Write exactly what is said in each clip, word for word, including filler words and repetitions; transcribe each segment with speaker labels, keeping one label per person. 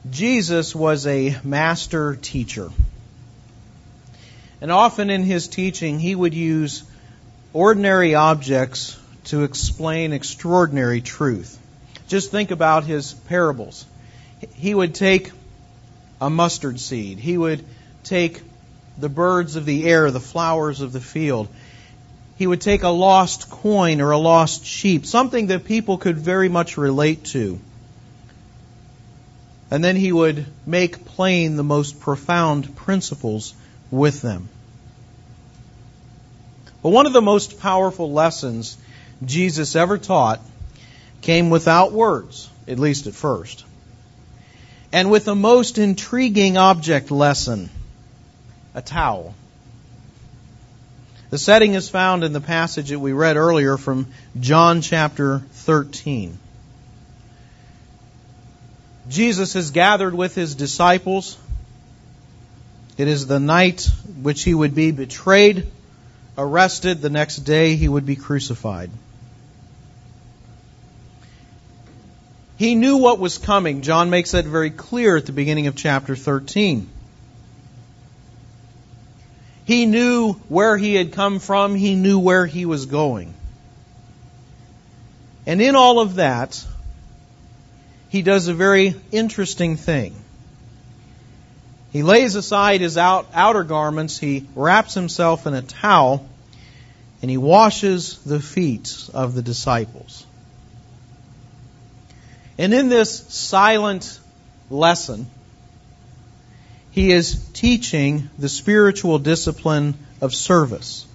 Speaker 1: Jesus was a master teacher. And often in his teaching, he would use ordinary objects to explain extraordinary truth. Just think about his parables. He would take a mustard seed. He would take the birds of the air, the flowers of the field. He would take a lost coin or a lost sheep, something that people could very much relate to. And then he would make plain the most profound principles with them. But one of the most powerful lessons Jesus ever taught came without words, at least at first. And with the most intriguing object lesson, a towel. The setting is found in the passage that we read earlier from John chapter thirteen. Jesus has gathered with his disciples. It is the night which he would be betrayed, arrested. The next day he would be crucified. He knew what was coming. John makes that very clear at the beginning of chapter thirteen. He knew where he had come from. He knew where he was going. And in all of that, he does a very interesting thing. He lays aside his out, outer garments, he wraps himself in a towel, and he washes the feet of the disciples. And in this silent lesson, he is teaching the spiritual discipline of service.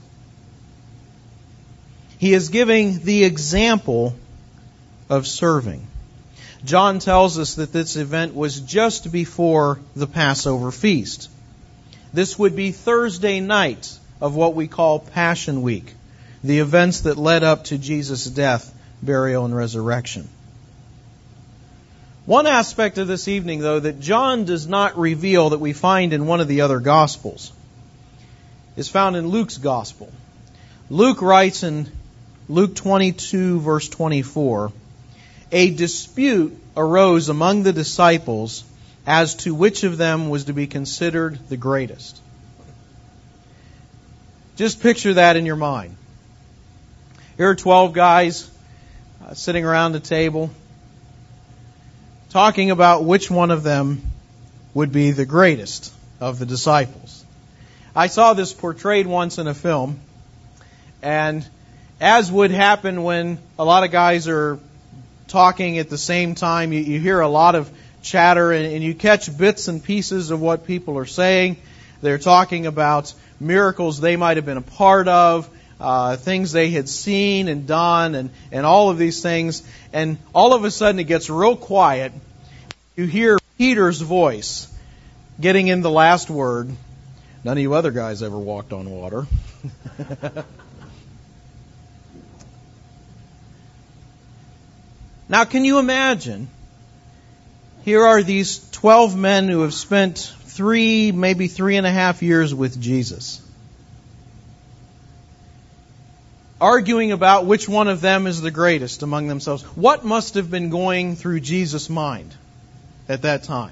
Speaker 1: He is giving the example of serving. John tells us that this event was just before the Passover feast. This would be Thursday night of what we call Passion Week, the events that led up to Jesus' death, burial, and resurrection. One aspect of this evening, though, that John does not reveal that we find in one of the other Gospels is found in Luke's Gospel. Luke writes in Luke twenty-two, verse twenty-four, a dispute arose among the disciples as to which of them was to be considered the greatest. Just picture that in your mind. Here are twelve guys uh, sitting around the table, talking about which one of them would be the greatest of the disciples. I saw this portrayed once in a film, and as would happen when a lot of guys are talking at the same time, you, you hear a lot of chatter, and, and you catch bits and pieces of what people are saying. They're talking about miracles they might have been a part of, uh, things they had seen and done, and, and all of these things. And all of a sudden it gets real quiet. You hear Peter's voice getting in the last word. None of you other guys ever walked on water. Now, can you imagine? Here are these twelve men who have spent three, maybe three and a half years with Jesus, arguing about which one of them is the greatest among themselves. What must have been going through Jesus' mind at that time?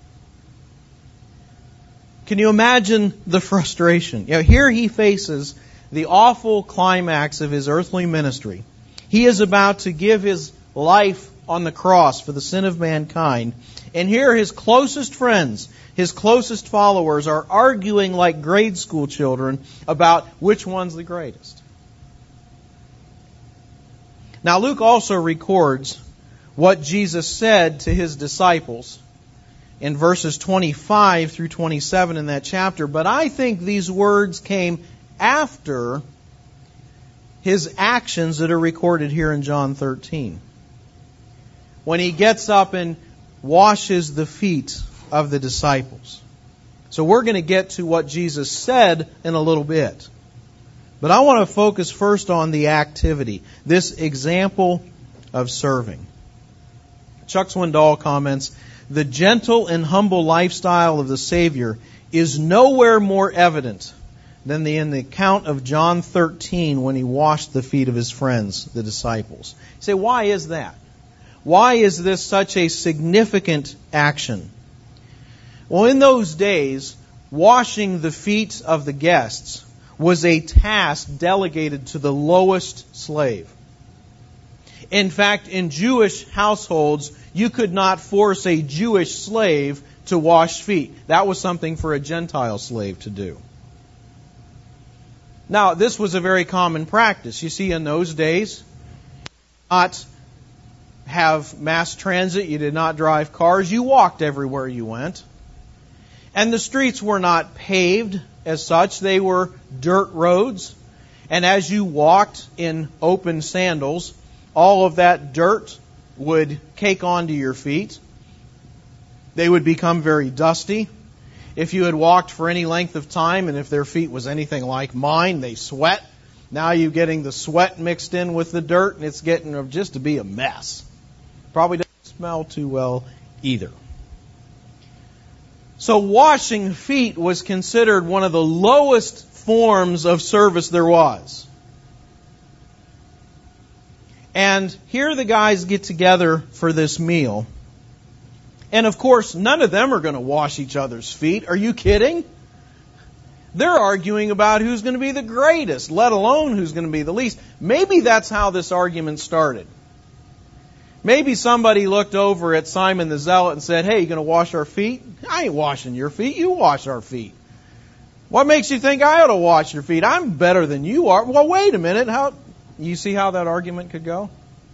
Speaker 1: Can you imagine the frustration? You know, here he faces the awful climax of his earthly ministry. He is about to give his life on the cross for the sin of mankind. And here his closest friends, his closest followers are arguing like grade school children about which one's the greatest. Now Luke also records what Jesus said to his disciples in verses twenty-five through twenty-seven in that chapter. But I think these words came after his actions that are recorded here in John thirteen. When he gets up and washes the feet of the disciples. So we're going to get to what Jesus said in a little bit. But I want to focus first on the activity, this example of serving. Chuck Swindoll comments, the gentle and humble lifestyle of the Savior is nowhere more evident than the, in the account of John thirteen when he washed the feet of his friends, the disciples. You say, why is that? Why is this such a significant action Well, in those days, washing the feet of the guests was a task delegated to the lowest slave. In fact, in Jewish households, you could not force a Jewish slave to wash feet. That was something for a Gentile slave to do. Now, this was a very common practice. You see, in those days, you did not have mass transit, you did not drive cars, you walked everywhere you went. And the streets were not paved as such, they were dirt roads. And as you walked in open sandals, all of that dirt would cake onto your feet. They would become very dusty. If you had walked for any length of time, and if their feet was anything like mine, they sweat. Now you're getting the sweat mixed in with the dirt, and it's getting just to be a mess. Probably doesn't smell too well either. So washing feet was considered one of the lowest forms of service there was. And here the guys get together for this meal. And of course, none of them are going to wash each other's feet. Are you kidding? They're arguing about who's going to be the greatest, let alone who's going to be the least. Maybe that's how this argument started. Maybe somebody looked over at Simon the Zealot and said, "Hey, you going to wash our feet?" "I ain't washing your feet. You wash our feet." "What makes you think I ought to wash your feet? I'm better than you are." "Well, wait a minute. How you see how that argument could go?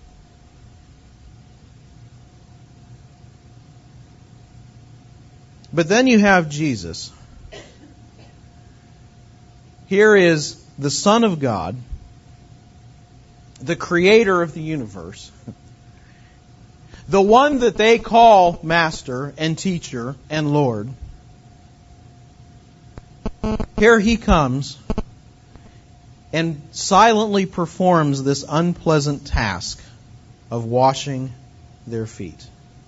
Speaker 1: But then you have Jesus. Here is the Son of God, the Creator of the universe, the one that they call Master and Teacher and Lord. Here He comes and silently performs this unpleasant task of washing their feet.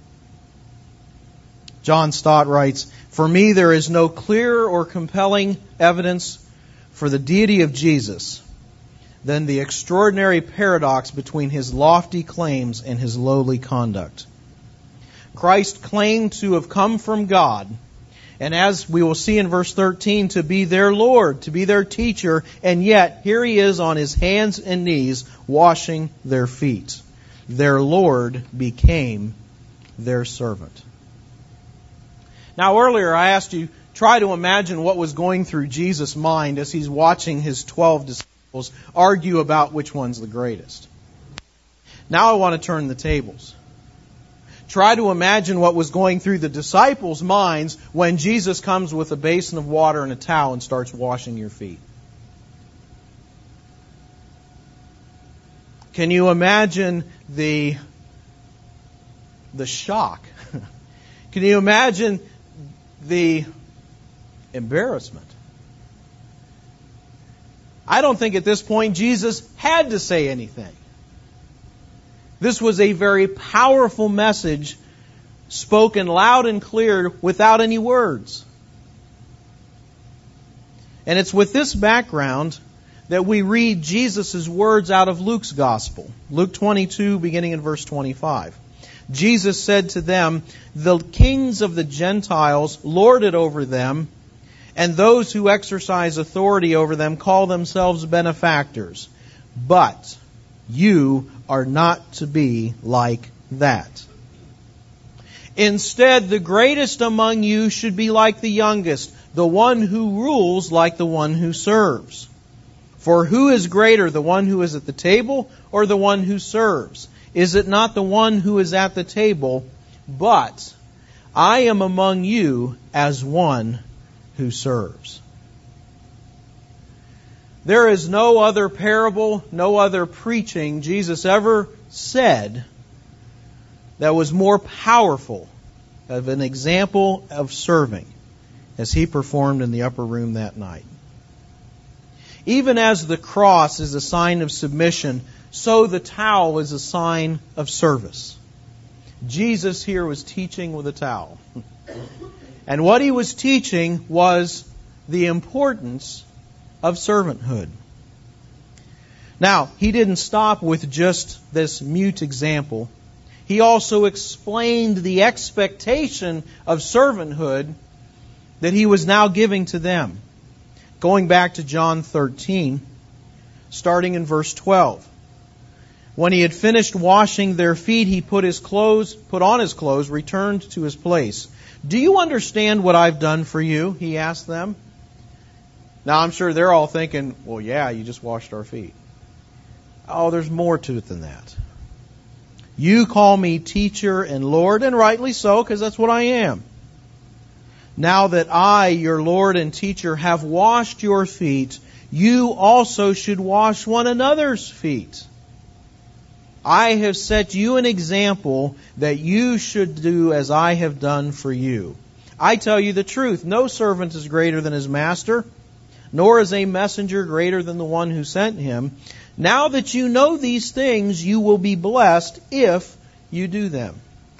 Speaker 1: John Stott writes, "For me there is no clearer or compelling evidence for the deity of Jesus than the extraordinary paradox between His lofty claims and His lowly conduct. Christ claimed to have come from God, and as we will see in verse thirteen, to be their Lord, to be their teacher, and yet here He is on His hands and knees washing their feet. Their Lord became their servant." Now earlier I asked you, try to imagine what was going through Jesus' mind as He's watching His twelve disciples argue about which one's the greatest. Now I want to turn the tables. Try to imagine what was going through the disciples' minds when Jesus comes with a basin of water and a towel and starts washing your feet. Can you imagine the, the shock? Can you imagine the embarrassment? I don't think at this point Jesus had to say anything. This was a very powerful message spoken loud and clear without any words. And it's with this background that we read Jesus' words out of Luke's Gospel. Luke twenty-two, beginning in verse twenty-five. Jesus said to them, "The kings of the Gentiles lord it over them, and those who exercise authority over them call themselves benefactors. But you are not to be like that. Instead, the greatest among you should be like the youngest, the one who rules like the one who serves. For who is greater, the one who is at the table or the one who serves? Is it not the one who is at the table? But I am among you as one who serves." There is no other parable, no other preaching Jesus ever said that was more powerful of an example of serving as He performed in the upper room that night. Even as the cross is a sign of submission, so the towel is a sign of service. Jesus here was teaching with a towel. And what He was teaching was the importance of servanthood. Now, He didn't stop with just this mute example. He also explained the expectation of servanthood that He was now giving to them. Going back to John thirteen, starting in verse twelve. When He had finished washing their feet, He put his clothes, put on His clothes, returned to His place. Do you understand what I've done for you? He asked them. Now I'm sure they're all thinking, well, yeah, you just washed our feet. Oh, there's more to it than that. You call me teacher and Lord, and rightly so, because that's what I am. Now that I, your Lord and teacher, have washed your feet, you also should wash one another's feet. I have set you an example that you should do as I have done for you. I tell you the truth, no servant is greater than his master, nor is a messenger greater than the one who sent him. Now that you know these things, you will be blessed if you do them.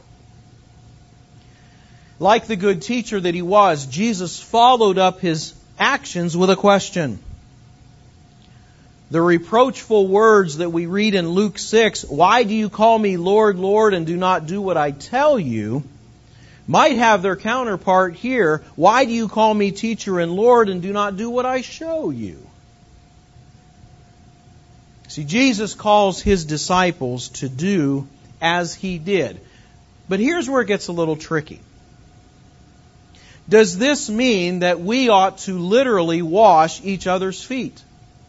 Speaker 1: Like the good teacher that He was, Jesus followed up His actions with a question. The reproachful words that we read in Luke six, why do you call me Lord, Lord, and do not do what I tell you, might have their counterpart here, why do you call me teacher and Lord and do not do what I show you? See, Jesus calls His disciples to do as He did. But here's where it gets a little tricky. Does this mean that we ought to literally wash each other's feet?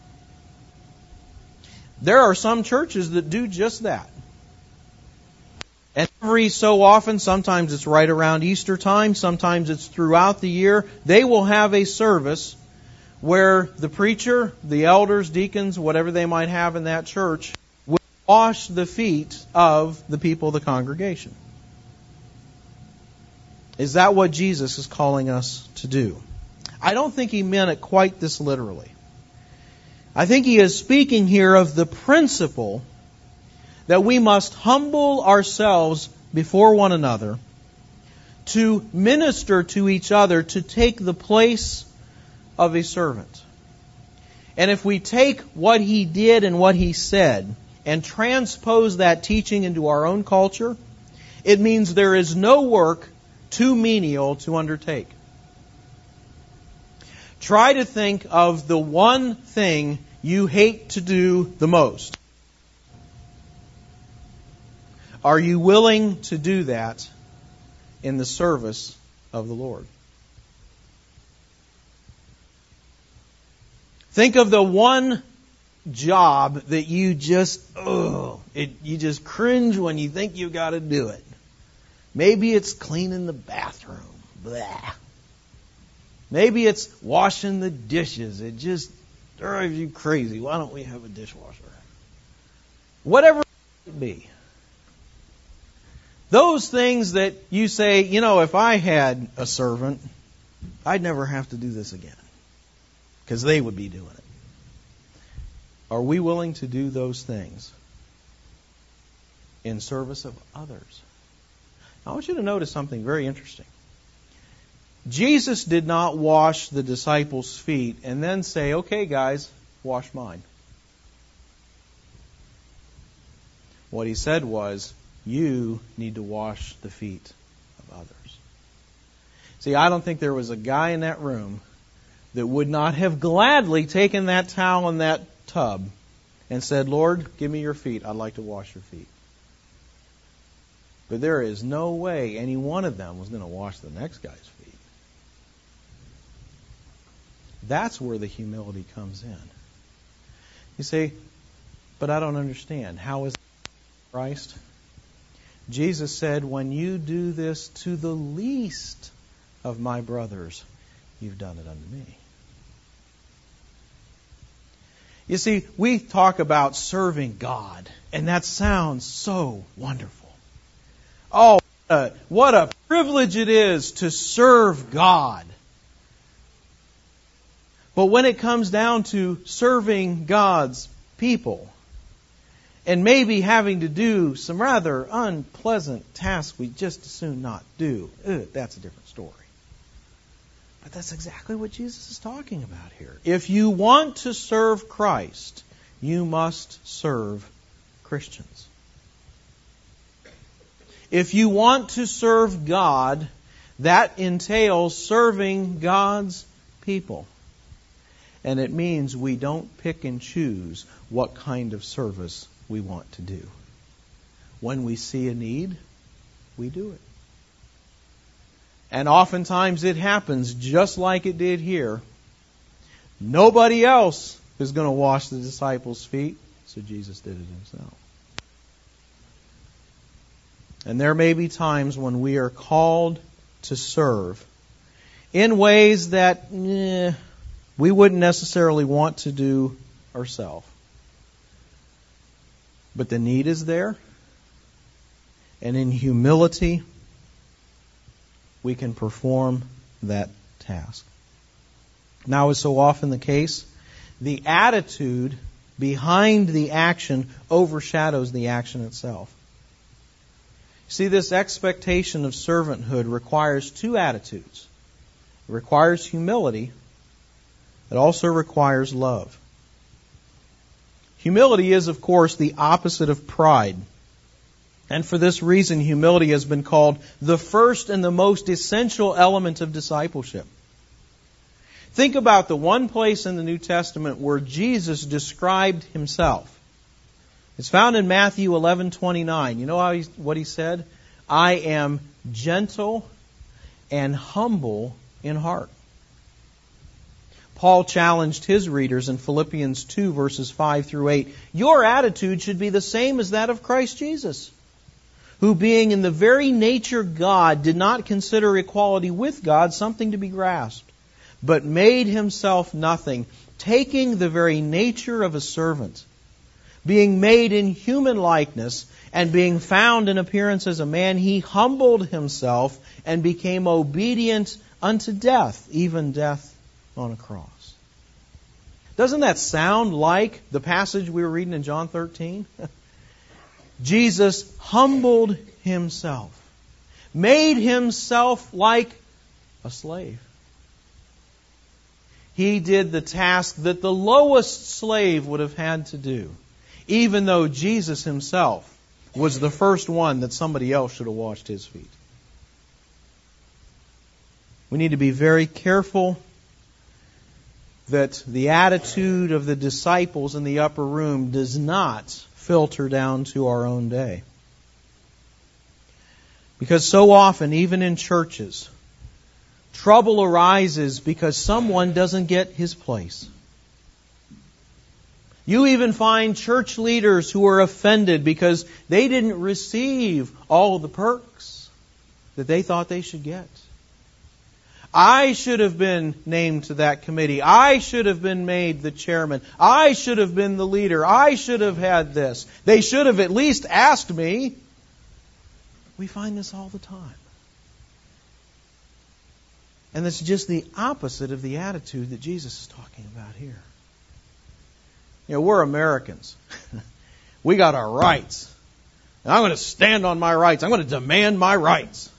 Speaker 1: There are some churches that do just that. And every so often, sometimes it's right around Easter time, sometimes it's throughout the year, they will have a service where the preacher, the elders, deacons, whatever they might have in that church, will wash the feet of the people of the congregation. Is that what Jesus is calling us to do? I don't think He meant it quite this literally. I think He is speaking here of the principle that we must humble ourselves before one another to minister to each other, to take the place of a servant. And if we take what He did and what He said and transpose that teaching into our own culture, it means there is no work too menial to undertake. Try to think of the one thing you hate to do the most. Are you willing to do that in the service of the Lord? Think of the one job that you just, oh, it, you just cringe when you think you've got to do it. Maybe it's cleaning the bathroom. Blah. Maybe it's washing the dishes. It just drives you crazy. Why don't we have a dishwasher? Whatever it might be. Those things that you say, you know, if I had a servant, I'd never have to do this again. Because they would be doing it. Are we willing to do those things in service of others? I want you to notice something very interesting. Jesus did not wash the disciples' feet and then say, okay, guys, wash mine. What He said was, you need to wash the feet of others. See, I don't think there was a guy in that room that would not have gladly taken that towel and that tub and said, Lord, give me your feet. I'd like to wash your feet. But there is no way any one of them was going to wash the next guy's feet. That's where the humility comes in. You say, but I don't understand. How is Christ? Jesus said, when you do this to the least of my brothers, you've done it unto me. You see, we talk about serving God, and that sounds so wonderful. Oh, uh, what a privilege it is to serve God. But when it comes down to serving God's people, and maybe having to do some rather unpleasant tasks we just as soon not do, ugh, that's a different story. But that's exactly what Jesus is talking about here. If you want to serve Christ, you must serve Christians. If you want to serve God, That entails serving God's people. And it means we don't pick and choose what kind of service we want to do. When we see a need, we do it. And oftentimes it happens just like it did here. Nobody else is going to wash the disciples' feet, so Jesus did it himself. And there may be times when we are called to serve in ways that eh, we wouldn't necessarily want to do ourselves. But the need is there, and in humility, we can perform that task. Now, as so often the case, the attitude behind the action overshadows the action itself. See, this expectation of servanthood requires two attitudes. It requires humility. It also requires love. Humility is, of course, the opposite of pride. And for this reason, humility has been called the first and the most essential element of discipleship. Think about the one place in the New Testament where Jesus described himself. It's found in Matthew eleven twenty-nine. You know how he, what he said? I am gentle and humble in heart. Paul challenged his readers in Philippians two, verses five through eight. Your attitude should be the same as that of Christ Jesus, who being in the very nature God, did not consider equality with God something to be grasped, but made himself nothing, taking the very nature of a servant, being made in human likeness, and being found in appearance as a man, he humbled himself and became obedient unto death, even death on a cross. Doesn't that sound like the passage we were reading in John thirteen? Jesus humbled himself, made himself like a slave. He did the task that the lowest slave would have had to do, even though Jesus himself was the first one that somebody else should have washed his feet. We need to be very careful that the attitude of the disciples in the upper room does not filter down to our own day. Because so often, even in churches, trouble arises because someone doesn't get his place. You even find church leaders who are offended because they didn't receive all of the perks that they thought they should get. I should have been named to that committee. I should have been made the chairman. I should have been the leader. I should have had this. They should have at least asked me. We find this all the time. And it's just the opposite of the attitude that Jesus is talking about here. You know, we're Americans. We got our rights. And I'm going to stand on my rights. I'm going to demand my rights.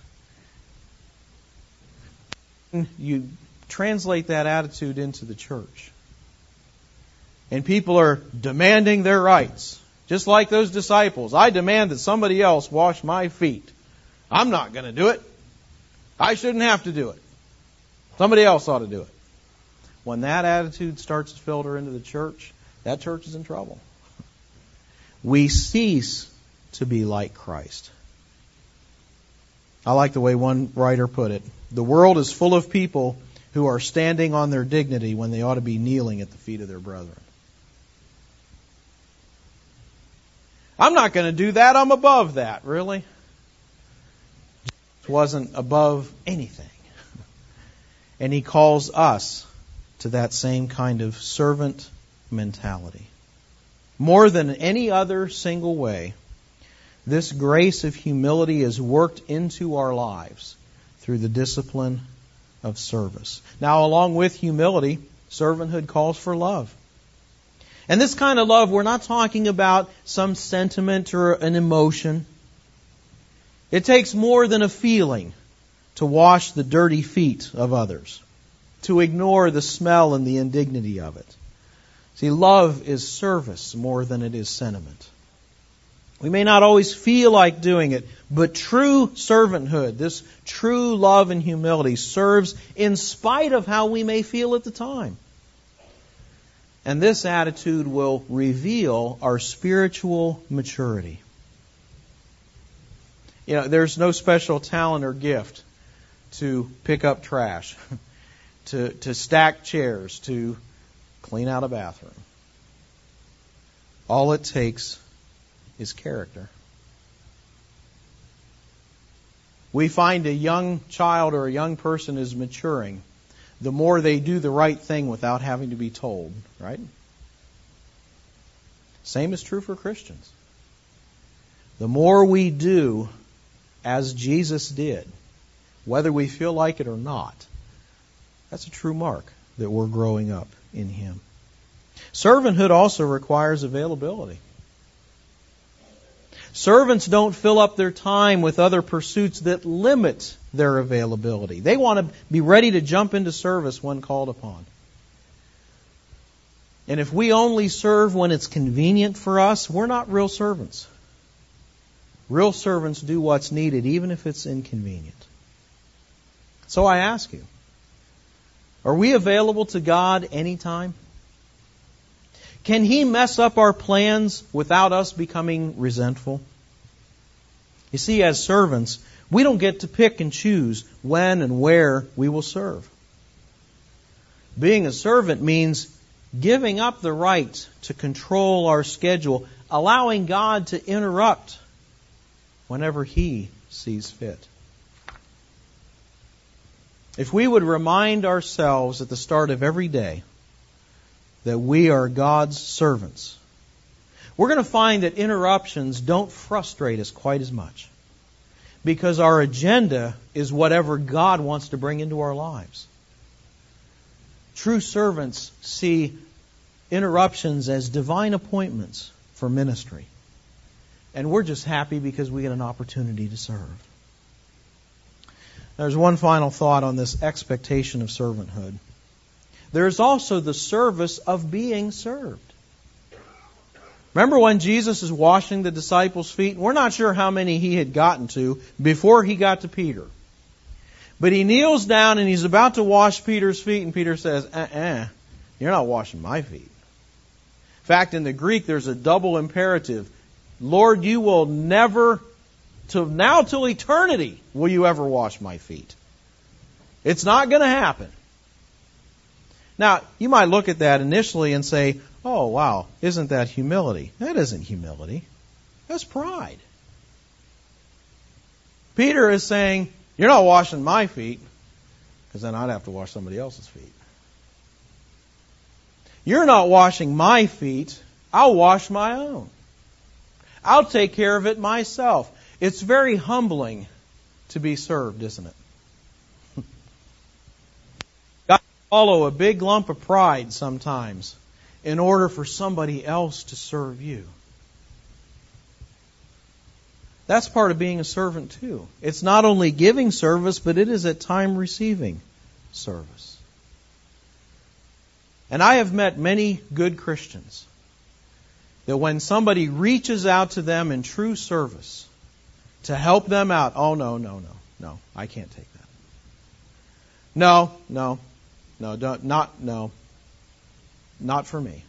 Speaker 1: You translate that attitude into the church, and people are demanding their rights. Just like those disciples. I demand that somebody else wash my feet. I'm not going to do it. I shouldn't have to do it. Somebody else ought to do it. When that attitude starts to filter into the church, that church is in trouble. We cease to be like Christ. I like the way one writer put it. The world is full of people who are standing on their dignity when they ought to be kneeling at the feet of their brethren. I'm not going to do that. I'm above that. Really? Jesus wasn't above anything. And He calls us to that same kind of servant mentality. More than any other single way, this grace of humility is worked into our lives through the discipline of service. Now, along with humility, servanthood calls for love. And this kind of love, we're not talking about some sentiment or an emotion. It takes more than a feeling to wash the dirty feet of others, to ignore the smell and the indignity of it. See, love is service more than it is sentiment. We may not always feel like doing it, but true servanthood, this true love and humility, serves in spite of how we may feel at the time. And this attitude will reveal our spiritual maturity. You know, there's no special talent or gift to pick up trash, to, to stack chairs, to clean out a bathroom. All it takes is character. We find a young child or a young person is maturing the more they do the right thing without having to be told, right? Same is true for Christians. The more we do as Jesus did, whether we feel like it or not, that's a true mark that we're growing up in Him. Servanthood also requires availability. Servants don't fill up their time with other pursuits that limit their availability. They want to be ready to jump into service when called upon. And if we only serve when it's convenient for us, we're not real servants. Real servants do what's needed, even if it's inconvenient. So I ask you, are we available to God anytime? Can He mess up our plans without us becoming resentful? You see, as servants, we don't get to pick and choose when and where we will serve. Being a servant means giving up the right to control our schedule, allowing God to interrupt whenever He sees fit. If we would remind ourselves at the start of every day that we are God's servants, we're going to find that interruptions don't frustrate us quite as much, because our agenda is whatever God wants to bring into our lives. True servants see interruptions as divine appointments for ministry. And we're just happy because we get an opportunity to serve. There's one final thought on this expectation of servanthood. There is also the service of being served. Remember when Jesus is washing the disciples' feet? We're not sure how many He had gotten to before He got to Peter. But He kneels down and He's about to wash Peter's feet, and Peter says, uh-uh, you're not washing my feet. In fact, in the Greek, there's a double imperative. Lord, you will never, to now till eternity, will you ever wash my feet. It's not going to happen. Now, you might look at that initially and say, oh, wow, isn't that humility? That isn't humility. That's pride. Peter is saying, you're not washing my feet, because then I'd have to wash somebody else's feet. You're not washing my feet, I'll wash my own. I'll take care of it myself. It's very humbling to be served, isn't it? Follow a big lump of pride sometimes in order for somebody else to serve you. That's part of being a servant too. It's not only giving service, but it is at time receiving service. And I have met many good Christians that when somebody reaches out to them in true service to help them out, oh no, no, no, no, I can't take that. No, no. No, don't, not, no, not for me.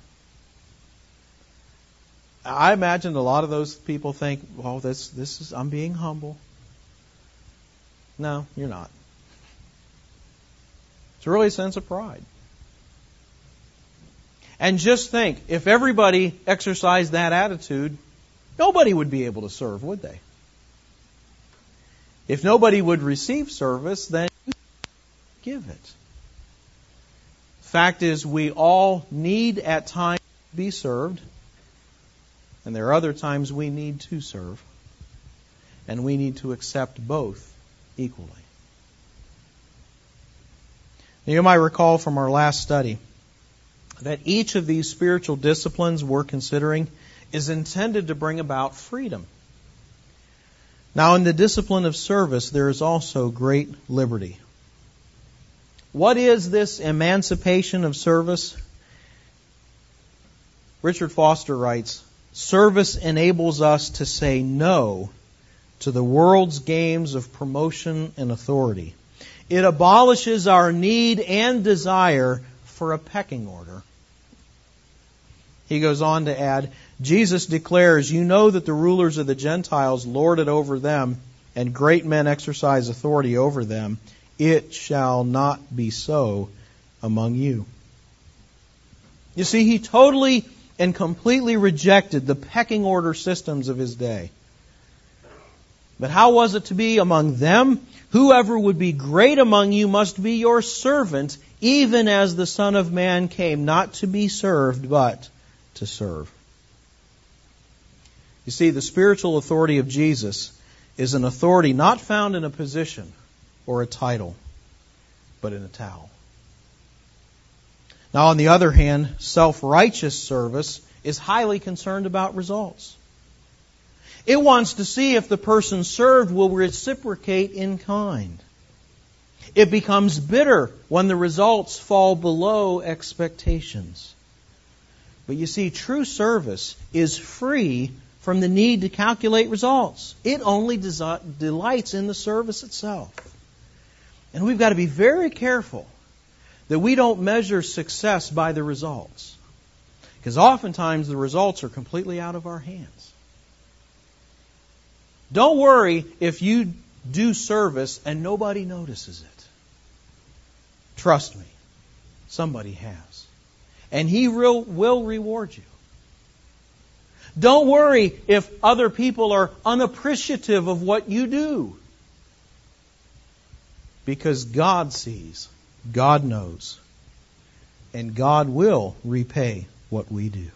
Speaker 1: I imagine a lot of those people think, well, this, this is, I'm being humble. No, you're not. It's really a sense of pride. And just think, if everybody exercised that attitude, nobody would be able to serve, would they? If nobody would receive service, then give it. Fact is, we all need at times to be served, and there are other times we need to serve, and we need to accept both equally. Now, you might recall from our last study that each of these spiritual disciplines we're considering is intended to bring about freedom. Now, in the discipline of service, there is also great liberty. What is this emancipation of service? Richard Foster writes, Service enables us to say no to the world's games of promotion and authority. It abolishes our need and desire for a pecking order. He goes on to add, Jesus declares, "You know that the rulers of the Gentiles lord it over them, and great men exercise authority over them. It shall not be so among you." You see, he totally and completely rejected the pecking order systems of his day. But how was it to be among them? Whoever would be great among you must be your servant, even as the Son of Man came not to be served, but to serve. You see, the spiritual authority of Jesus is an authority not found in a position or a title, but in a towel. Now, on the other hand, self-righteous service is highly concerned about results. It wants to see if the person served will reciprocate in kind. It becomes bitter when the results fall below expectations. But you see, true service is free from the need to calculate results. It only desi- delights in the service itself. And we've got to be very careful that we don't measure success by the results. Because oftentimes the results are completely out of our hands. Don't worry if you do service and nobody notices it. Trust me, somebody has. And He will, will reward you. Don't worry if other people are unappreciative of what you do. Because God sees, God knows, and God will repay what we do.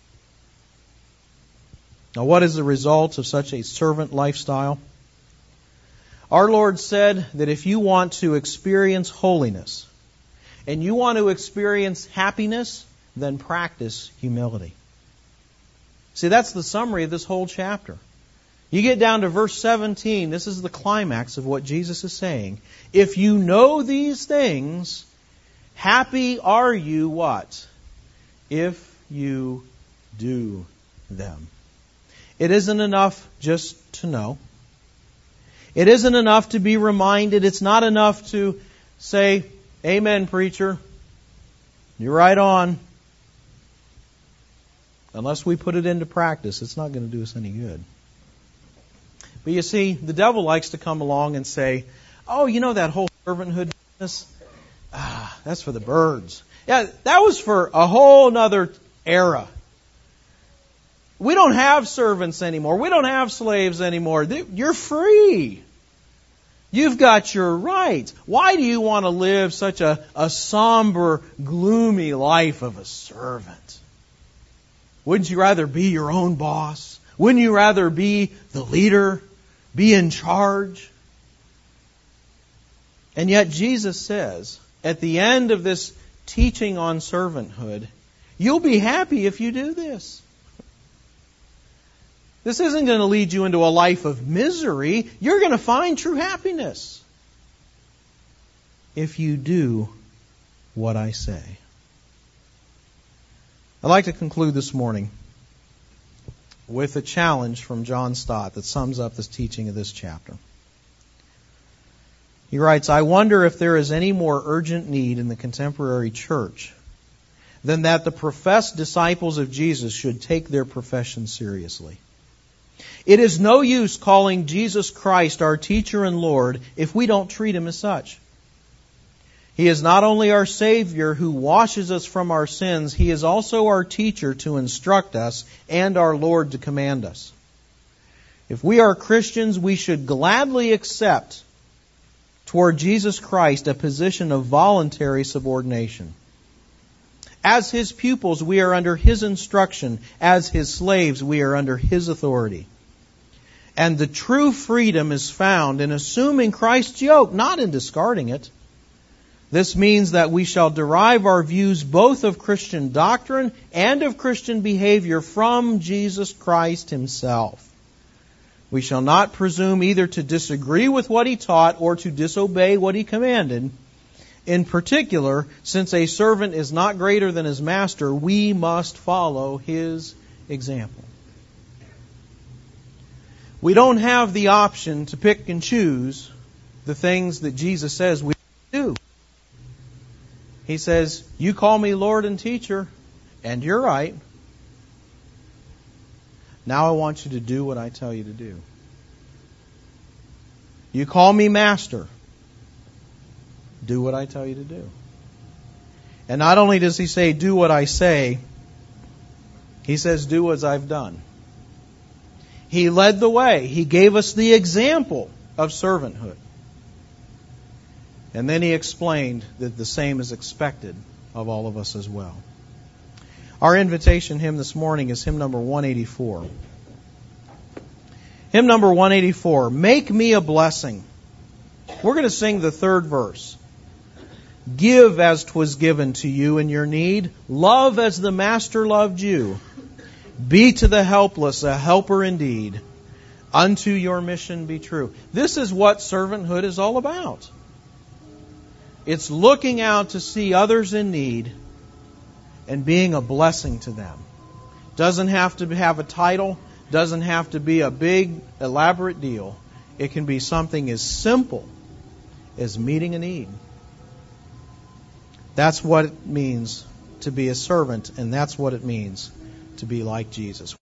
Speaker 1: Now, what is the result of such a servant lifestyle? Our Lord said that if you want to experience holiness and you want to experience happiness, then practice humility. See, that's the summary of this whole chapter. You get down to verse seventeen, this is the climax of what Jesus is saying. If you know these things, happy are you what? If you do them. It isn't enough just to know. It isn't enough to be reminded. It's not enough to say, "Amen, preacher. You're right on." Unless we put it into practice, it's not going to do us any good. But you see, the devil likes to come along and say, "Oh, you know that whole servanthood business? Ah, that's for the birds. Yeah, that was for a whole other era. We don't have servants anymore. We don't have slaves anymore. You're free. You've got your rights. Why do you want to live such a, a somber, gloomy life of a servant? Wouldn't you rather be your own boss? Wouldn't you rather be the leader? Be in charge?" And yet Jesus says, at the end of this teaching on servanthood, you'll be happy if you do this. This isn't going to lead you into a life of misery. You're going to find true happiness if you do what I say. I'd like to conclude this morning with a challenge from John Stott that sums up this teaching of this chapter. He writes, "I wonder if there is any more urgent need in the contemporary church than that the professed disciples of Jesus should take their profession seriously. It is no use calling Jesus Christ our teacher and Lord if we don't treat Him as such. He is not only our Savior who washes us from our sins, He is also our teacher to instruct us and our Lord to command us. If we are Christians, we should gladly accept toward Jesus Christ a position of voluntary subordination. As His pupils, we are under His instruction. As His slaves, we are under His authority. And the true freedom is found in assuming Christ's yoke, not in discarding it. This means that we shall derive our views both of Christian doctrine and of Christian behavior from Jesus Christ Himself. We shall not presume either to disagree with what He taught or to disobey what He commanded. In particular, since a servant is not greater than his master, we must follow his example." We don't have the option to pick and choose the things that Jesus says we do. He says, you call me Lord and teacher, and you're right. Now I want you to do what I tell you to do. You call me master. Do what I tell you to do. And not only does he say, do what I say, he says, do as I've done. He led the way. He gave us the example of servanthood. And then he explained that the same is expected of all of us as well. Our invitation hymn this morning is hymn number one eighty-four. Hymn number one eighty-four, Make Me a Blessing. We're going to sing the third verse. Give as 'twas given to you in your need. Love as the Master loved you. Be to the helpless a helper indeed. Unto your mission be true. This is what servanthood is all about. It's looking out to see others in need and being a blessing to them. Doesn't have to have a title. Doesn't have to be a big, elaborate deal. It can be something as simple as meeting a need. That's what it means to be a servant, and that's what it means to be like Jesus.